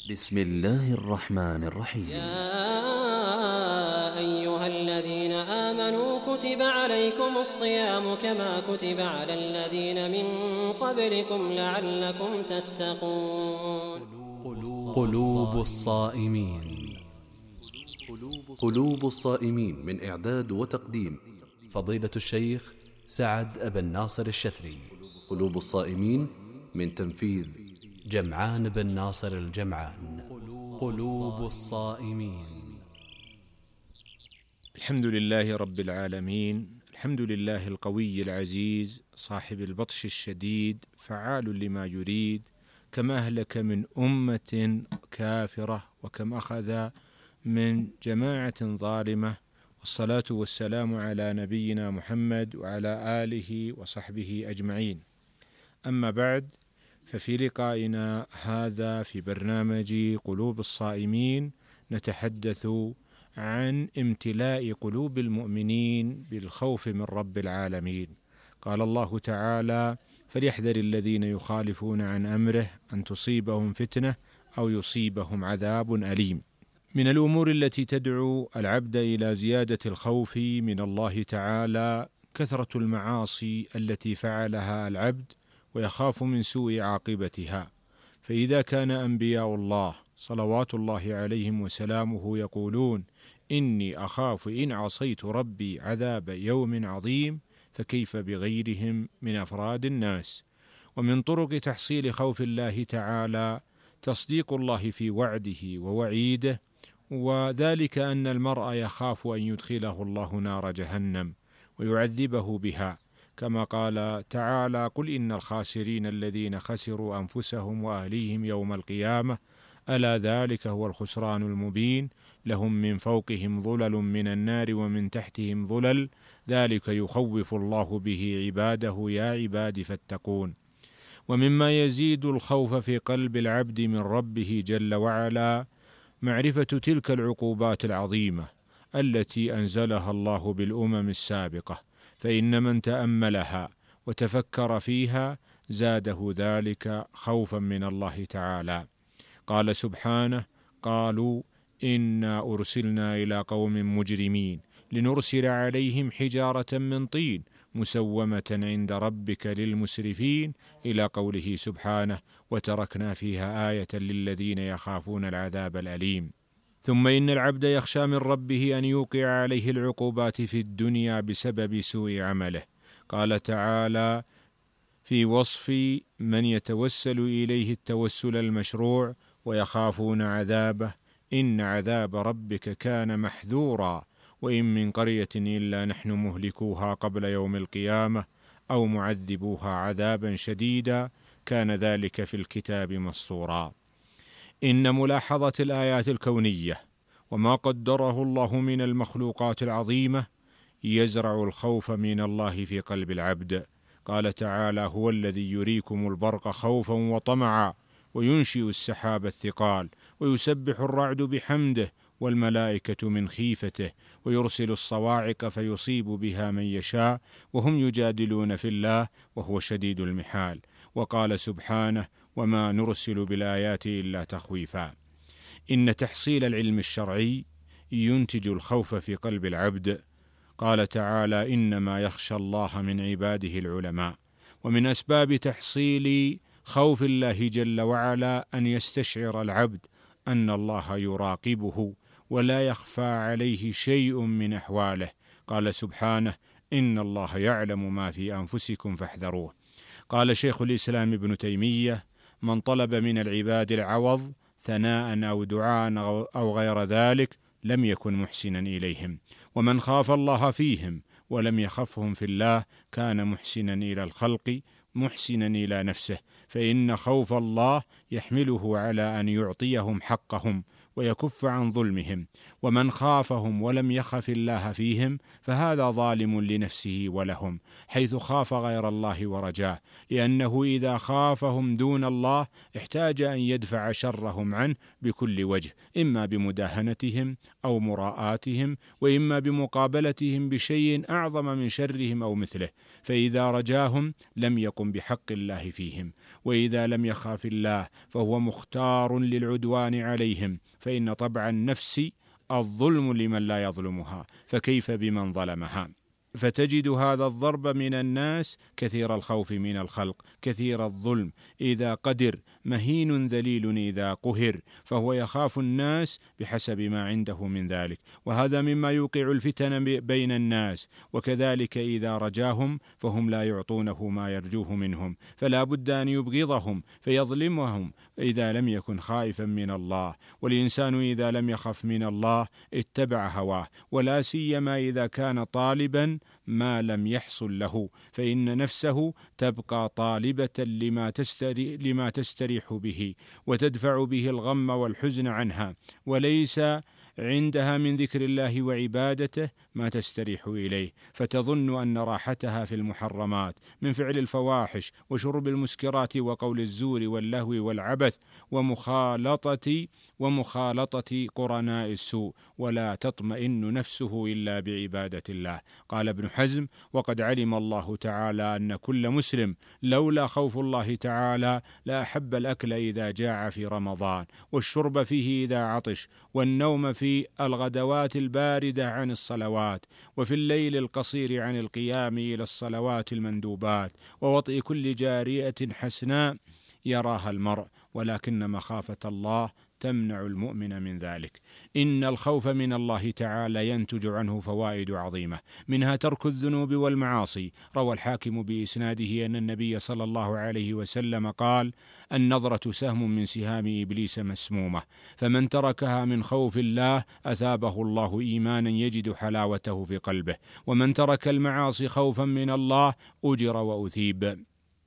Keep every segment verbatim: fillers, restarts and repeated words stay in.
بسم الله الرحمن الرحيم. يا أيها الذين آمنوا كتب عليكم الصيام كما كتب على الذين من قبلكم لعلكم تتقون. قلوب الصائمين. قلوب الصائمين من إعداد وتقديم فضيلة الشيخ سعد أبا الناصر الشثري. قلوب الصائمين من تنفيذ جمعان بن ناصر الجمعان. قلوب الصائمين. الحمد لله رب العالمين، الحمد لله القوي العزيز صاحب البطش الشديد فعال لما يريد، كما أهلك من أمة كافرة وكم أخذ من جماعة ظالمة، والصلاة والسلام على نبينا محمد وعلى آله وصحبه أجمعين. أما بعد، ففي لقائنا هذا في برنامج قلوب الصائمين نتحدث عن امتلاء قلوب المؤمنين بالخوف من رب العالمين. قال الله تعالى: فليحذر الذين يخالفون عن أمره أن تصيبهم فتنة أو يصيبهم عذاب أليم. من الأمور التي تدعو العبد إلى زيادة الخوف من الله تعالى كثرة المعاصي التي فعلها العبد ويخاف من سوء عاقبتها، فإذا كان أنبياء الله صلوات الله عليهم وسلامه يقولون: إني أخاف إن عصيت ربي عذاب يوم عظيم، فكيف بغيرهم من أفراد الناس؟ ومن طرق تحصيل خوف الله تعالى تصديق الله في وعده ووعيده، وذلك أن المرء يخاف أن يدخله الله نار جهنم ويعذبه بها، كما قال تعالى: قل إن الخاسرين الذين خسروا أنفسهم وأهليهم يوم القيامة ألا ذلك هو الخسران المبين، لهم من فوقهم ظلل من النار ومن تحتهم ظلل، ذلك يخوف الله به عباده يا عباد فاتقون. ومما يزيد الخوف في قلب العبد من ربه جل وعلا معرفة تلك العقوبات العظيمة التي أنزلها الله بالأمم السابقة، فإن من تأملها وتفكر فيها زاده ذلك خوفا من الله تعالى. قال سبحانه: قالوا إنا أرسلنا إلى قوم مجرمين لنرسل عليهم حجارة من طين مسومة عند ربك للمسرفين، إلى قوله سبحانه: وتركنا فيها آية للذين يخافون العذاب الأليم. ثم إن العبد يخشى من ربه أن يوقع عليه العقوبات في الدنيا بسبب سوء عمله. قال تعالى في وصف من يتوسل إليه التوسل المشروع: ويخافون عذابه إن عذاب ربك كان محذورا، وإن من قرية إلا نحن مهلكوها قبل يوم القيامة أو معذبوها عذابا شديدا كان ذلك في الكتاب مسطورا. إن ملاحظة الآيات الكونية وما قدره الله من المخلوقات العظيمة يزرع الخوف من الله في قلب العبد. قال تعالى: هو الذي يريكم البرق خوفا وطمعا وينشئ السحاب الثقال ويسبح الرعد بحمده والملائكة من خيفته ويرسل الصواعق فيصيب بها من يشاء وهم يجادلون في الله وهو شديد المحال. وقال سبحانه: وما نرسل بالآيات إلا تخويفا. إن تحصيل العلم الشرعي ينتج الخوف في قلب العبد. قال تعالى: إنما يخشى الله من عباده العلماء. ومن أسباب تحصيل خوف الله جل وعلا أن يستشعر العبد أن الله يراقبه ولا يخفى عليه شيء من أحواله. قال سبحانه: إن الله يعلم ما في أنفسكم فاحذروه. قال شيخ الإسلام ابن تيمية: من طلب من العباد العوض ثناء أو دعاء أو غير ذلك لم يكن محسنا إليهم، ومن خاف الله فيهم ولم يخفهم في الله كان محسنا إلى الخلق محسنا إلى نفسه، فإن خوف الله يحمله على أن يعطيهم حقهم ويكف عن ظلمهم. ومن خافهم ولم يخف الله فيهم فهذا ظالم لنفسه ولهم، حيث خاف غير الله ورجاه، لأنه إذا خافهم دون الله احتاج أن يدفع شرهم عنه بكل وجه، إما بمداهنتهم أو مراءاتهم، وإما بمقابلتهم بشيء أعظم من شرهم أو مثله، فإذا رجاهم لم يقم بحق الله فيهم. وإذا لم يخاف الله فهو مختار للعدوان عليهم، فإن طبع النفس الظلم لمن لا يظلمها، فكيف بمن ظلمها؟ فتجد هذا الضرب من الناس كثير الخوف من الخلق، كثير الظلم إذا قدر، مهين ذليل إذا قهر، فهو يخاف الناس بحسب ما عنده من ذلك، وهذا مما يوقع الفتن بين الناس. وكذلك إذا رجاهم فهم لا يعطونه ما يرجوه منهم، فلا بد أن يبغضهم فيظلمهم إذا لم يكن خائفا من الله. والإنسان إذا لم يخف من الله اتبع هواه، ولا سيما إذا كان طالبا ما لم يحصل له، فإن نفسه تبقى طالبة لما تستري لما تستريح به وتدفع به الغم والحزن عنها، وليس عندها من ذكر الله وعبادته ما تستريح إليه، فتظن أن راحتها في المحرمات من فعل الفواحش وشرب المسكرات وقول الزور واللهو والعبث ومخالطة ومخالطة قرناء السوء، ولا تطمئن نفسه إلا بعبادة الله. قال ابن حزم: وقد علم الله تعالى أن كل مسلم لولا خوف الله تعالى لأحب الأكل إذا جاع في رمضان، والشرب فيه إذا عطش، والنوم في في الغدوات الباردة عن الصلوات، وفي الليل القصير عن القيام إلى الصلوات المندوبات، ووطئ كل جارية حسناء يراها المرء، ولكن مخافة الله تمنع المؤمن من ذلك. إن الخوف من الله تعالى ينتج عنه فوائد عظيمة، منها ترك الذنوب والمعاصي. روى الحاكم بإسناده أن النبي صلى الله عليه وسلم قال: النظرة سهم من سهام إبليس مسمومة، فمن تركها من خوف الله أثابه الله إيمانا يجد حلاوته في قلبه، ومن ترك المعاصي خوفا من الله أجر وأثيب.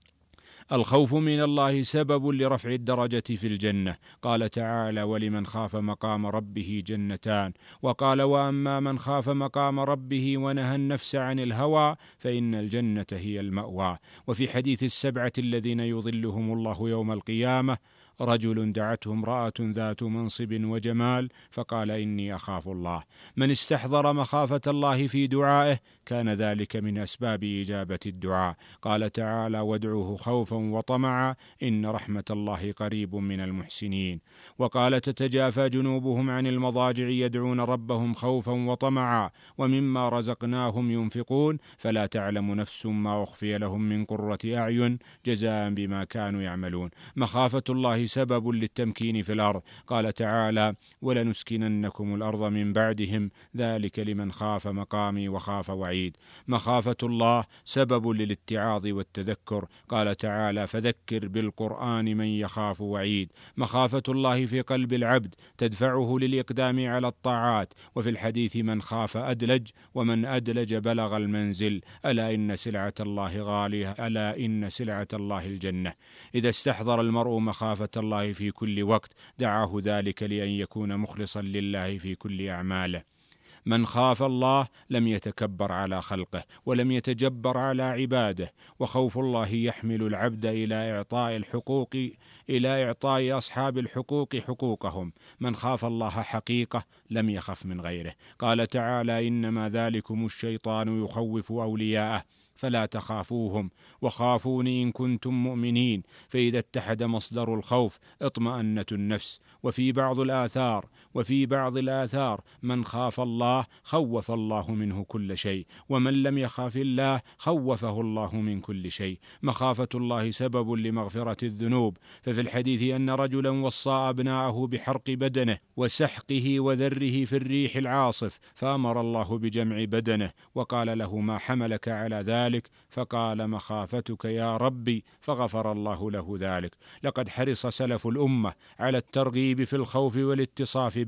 الخوف من الله سبب لرفع الدرجة في الجنة. قال تعالى: ولمن خاف مقام ربه جنتان. وقال: وأما من خاف مقام ربه ونهى النفس عن الهوى فإن الجنة هي المأوى. وفي حديث السبعة الذين يظلهم الله يوم القيامة: رجل دعته امرأة ذات منصب وجمال فقال: إني أخاف الله. من استحضر مخافة الله في دعائه كان ذلك من أسباب إجابة الدعاء. قال تعالى: وادعوه خوفا وطمعا إن رحمة الله قريب من المحسنين. وقال: تتجافى جنوبهم عن المضاجع يدعون ربهم خوفا وطمعا ومما رزقناهم ينفقون فلا تعلم نفس ما أخفي لهم من قرة أعين جزاء بما كانوا يعملون. مخافة الله سبب للتمكين في الأرض. قال تعالى: ولنسكننكم الأرض من بعدهم ذلك لمن خاف مقامي وخاف وعيد. مخافة الله سبب للاتعاظ والتذكر. قال تعالى: فذكر بالقرآن من يخاف وعيد. مخافة الله في قلب العبد تدفعه للإقدام على الطاعات. وفي الحديث: من خاف أدلج ومن أدلج بلغ المنزل، ألا إن سلعة الله غالية، ألا إن سلعة الله الجنة. إذا استحضر المرء مخافة الله في كل وقت دعاه ذلك لأن يكون مخلصا لله في كل أعماله. من خاف الله لم يتكبر على خلقه ولم يتجبر على عباده. وخوف الله يحمل العبد إلى إعطاء الحقوق إلى إعطاء أصحاب الحقوق حقوقهم. من خاف الله حقيقة لم يخف من غيره. قال تعالى: إنما ذلكم الشيطان يخوف أولياءه فلا تخافوهم وخافوني إن كنتم مؤمنين. فإذا اتحد مصدر الخوف اطمأنت النفس. وفي بعض الآثار وفي بعض الآثار من خاف الله خوف الله منه كل شيء، ومن لم يخاف الله خوفه الله من كل شيء. مخافة الله سبب لمغفرة الذنوب. ففي الحديث أن رجلا وصى أبناءه بحرق بدنه وسحقه وذره في الريح العاصف، فأمر الله بجمع بدنه وقال له: ما حملك على ذلك؟ فقال: مخافتك يا ربي، فغفر الله له ذلك. لقد حرص سلف الأمة على الترغيب في الخوف والاتصاف به.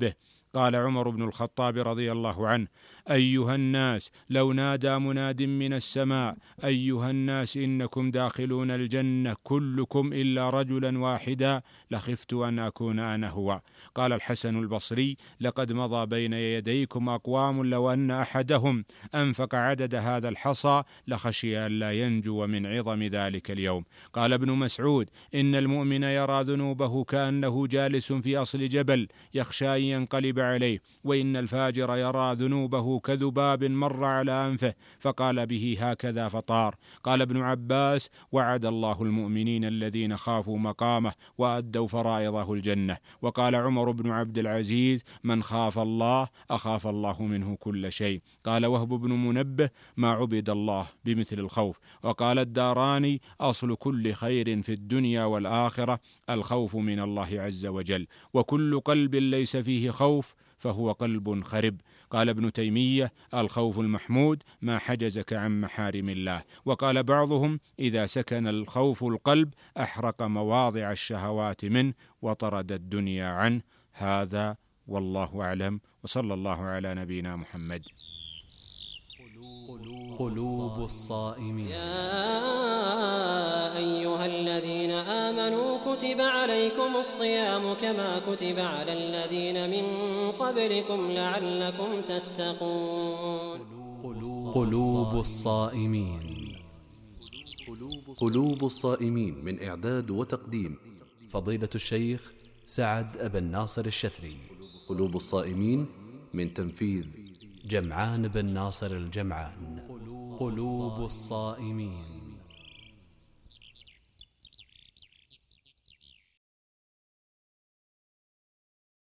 قال عمر بن الخطاب رضي الله عنه: أيها الناس، لو نادى مناد من السماء: أيها الناس إنكم داخلون الجنة كلكم إلا رجلا واحدا، لخفت أن أكون أنا هو. قال الحسن البصري: لقد مضى بين يديكم أقوام لو أن أحدهم أنفق عدد هذا الحصى لخشي أن لا ينجو من عظم ذلك اليوم. قال ابن مسعود: إن المؤمن يرى ذنوبه كأنه جالس في أصل جبل يخشى أن ينقلب عليه، وإن الفاجر يرى ذنوبه كذباب مر على أنفه فقال به هكذا فطار. قال ابن عباس: وعد الله المؤمنين الذين خافوا مقامه وأدوا فرائضه الجنة. وقال عمر بن عبد العزيز: من خاف الله أخاف الله منه كل شيء. قال وهب بن منبه: ما عبد الله بمثل الخوف. وقال الداراني: أصل كل خير في الدنيا والآخرة الخوف من الله عز وجل، وكل قلب ليس فيه خوف فهو قلب خرب. قال ابن تيمية: الخوف المحمود ما حجزك عن محارم الله. وقال بعضهم: إذا سكن الخوف القلب أحرق مواضع الشهوات منه وطرد الدنيا عنه. هذا والله أعلم، وصلى الله على نبينا محمد. قلوب الصائمين. يا أيها الذين آمنوا كتب عليكم الصيام كما كتب على الذين من قبلكم لعلكم تتقون. قلوب الصائمين. قلوب الصائمين من إعداد وتقديم فضيلة الشيخ سعد أبا الناصر الشثري. قلوب الصائمين من تنفيذ جمعان بن ناصر الجمعان. قلوب الصائمين.